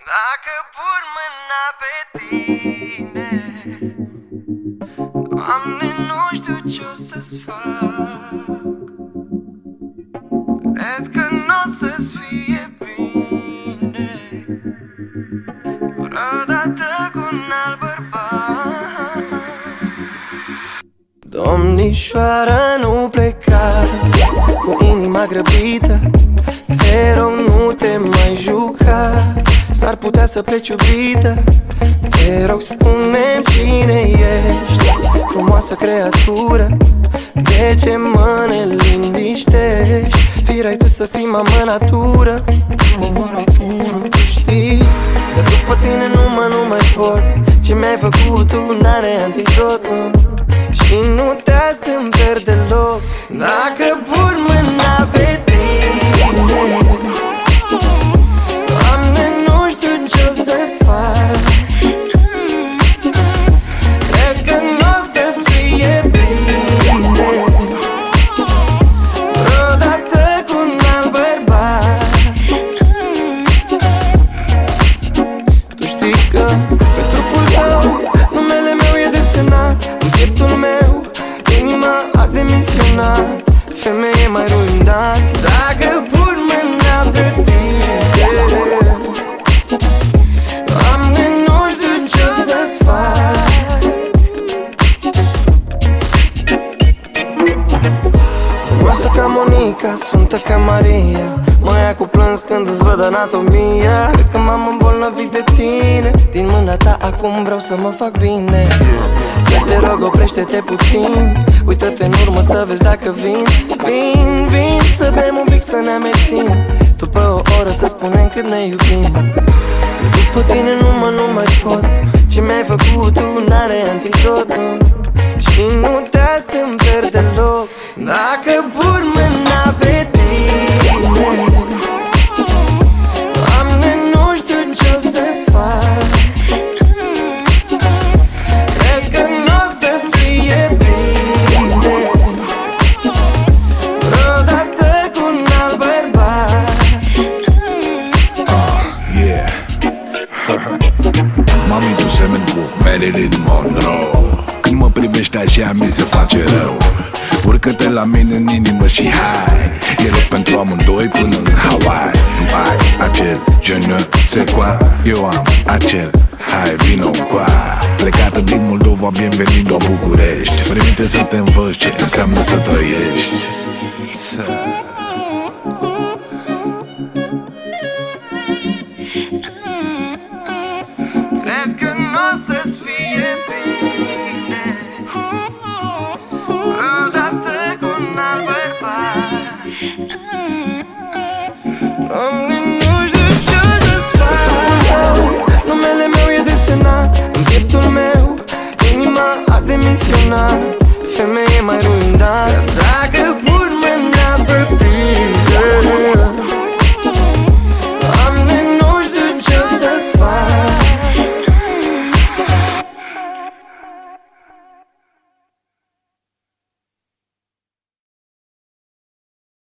Dacă pur mâna pe tine, Doamne, nu știu ce-o să-ți fac. Cred că n-o să-ți fie bine vreodată cu un alt bărbat. Domnișoară, nu pleca cu inima grăbită, te rog, nu te mai juca, s-ar putea să pleci iubită. Te rog, spune-mi cine ești, frumoasă creatură, de ce mă neliniștești? Firai tu să fii mamă natură. Tu știi că după tine nu mai pot. Ce mi-ai făcut tu n-are antidot, și nu te-a stâmperi deloc. Dacă pur mâna pe tine, Doamne, nu știu ce-o să-ți fac. Cred că n-o să-ți fie bine vreodată cu un alt bărbat. Tu știi că pe trupul tău numele meu e desenat, în pieptul meu inima a demisionat. Femeie mai ruinat, dacă pur mâna pe tine, Doamne, nu știu ce-o să-ți fac. Frumoasă ca Monica, sfântă ca Maria, mă ia cu plâns când îți văd anatomia. Cred că m-am îmbolnăvit de tine, din mâna ta acum vreau să mă fac bine. Te rog, oprește-te puțin, uită-te în urmă să vezi dacă vin. Vin să bem un pic, să ne amețim, după o oră să spunem cât ne iubim. După tine nu mai pot. Ce mi-ai făcut tu n-are antidot, și nu te-a stâmperi deloc. Dacă pur mâna pe tine, Doamne, nu știu ce-o să-ți fac. Cred că n-o să-ți fie bine vreodată cu un alt bărbat. Yeah. Mami, tu semeni cu Marilyn Monroe. Când mă privești așa mi se face rău. Urcă-te la mine în inimă și hai, e loc pentru amândoi până în Hawaii. Ai acel je ne sais quoi, eu am acel hai vino qua. Plecată din Moldova, bienvenido a București. Permite să te învăț ce înseamnă să trăiești. Cred că n-o să-ți fie bine vreodată cu un alt bărbat. Doamne, nu știu ce-o să-ți fac. Numele meu e desenat în pieptul meu, inima a demisionat. Femeie mai ruinat,